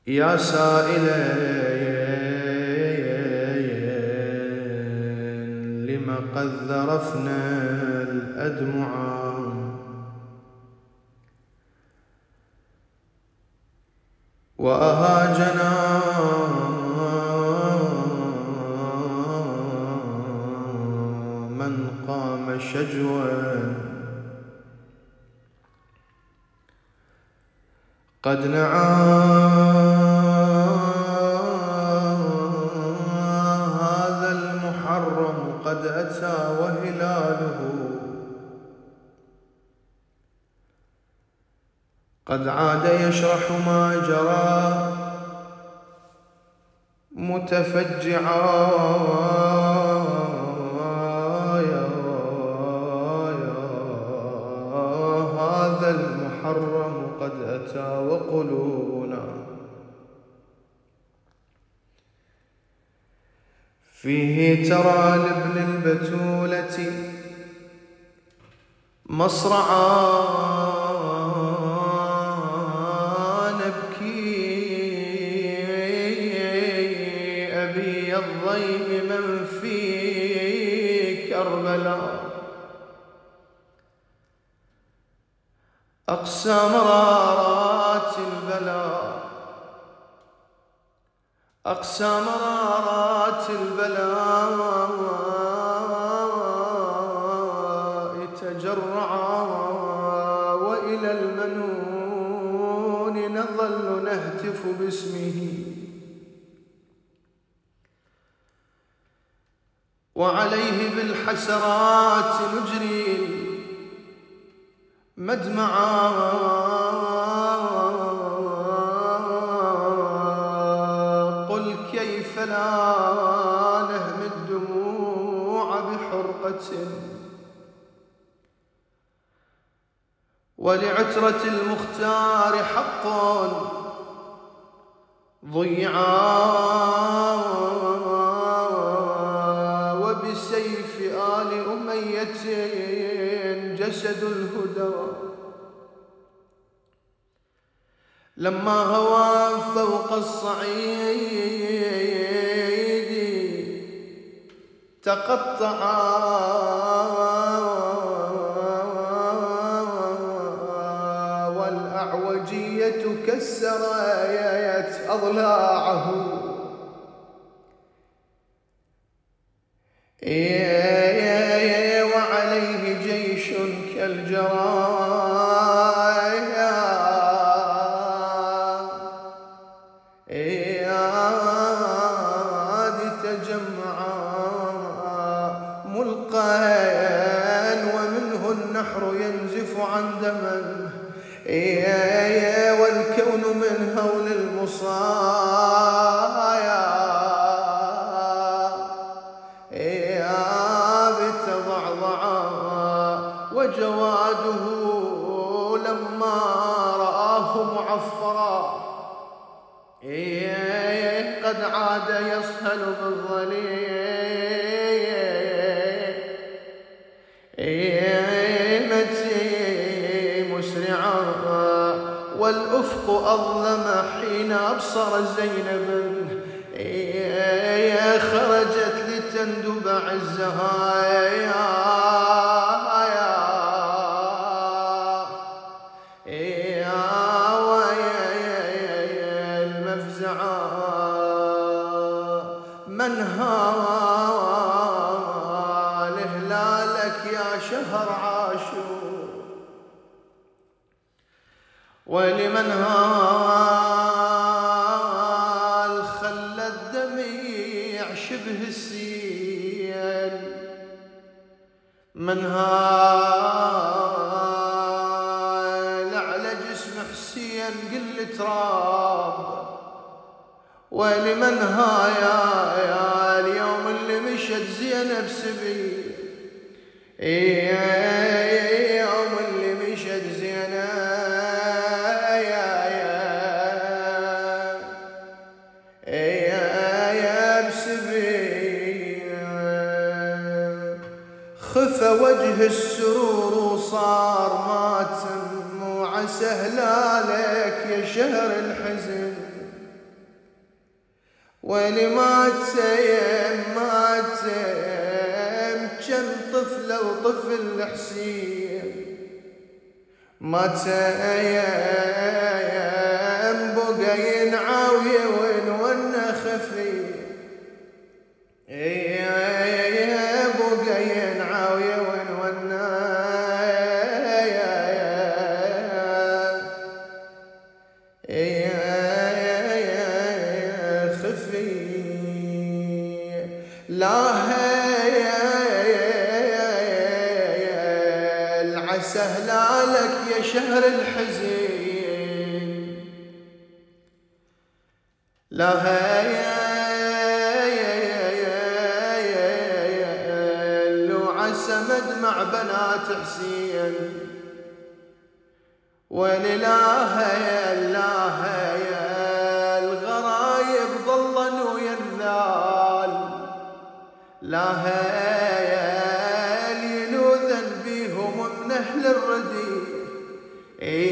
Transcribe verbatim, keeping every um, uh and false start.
يا سائلا لم قد ذرفنا الأدمعا وأهاجنا من قام شجوا قد نعى هذا المحرم قد أتى وهلاله قد عاد يشرح ما جرى متفجعا يا هذا المحرم قد أتى وقلوبنا فيه ترى لابن البتولة مصرعا نبكي أبي الضيم من في كربلاء أقسى مرارات البلاء أقسى مرارات البلاء تجرعا وإلى المنون نظل نهتف باسمه وعليه بالحسرات نجري مدمعا قل كيف لا نهمي الدموع بحرقة ولعترة المختار حق ضيعا وبسيف آل أمية جسد الهدى لما هوى فوق الصعيد تقطعا والأعوجية كسرت أضلاعه وعليه جيش كالجرايا تجمعا ملقا ومنه النحر ينزف عن دمه والكون من هول المصايا بتضعضعا وجواده لما رآه معفرا قد عاد يصهل بالظليمة مسرعا والأفق أظلم حين أبصر زينب خرجت لتندب عزها المفزعا من هال هلالك يا شهر عاشور ولمن هال خلى الدميع شبه السيل من هال على جسم حسين قل تراب ولمن هايا يا اليوم اللي مشت زينب سبيل يوم اللي مشت زينب خفى وجه السرور وصار ماتم وعسى هلالك يا شهر الحزن ويلي ما تسيم ما تسيم كم طفلة وطفل حسين ما تسيم بقى ينعاوي ونونا خفي بقى ينعاوي ونونا خفي لا العسى هلالك يا شهر الحزين لا لو عسى مدمع بنات حسين ولله الله الغرايب ظلن وينذال لا يلوذن بيهم من اهل الردي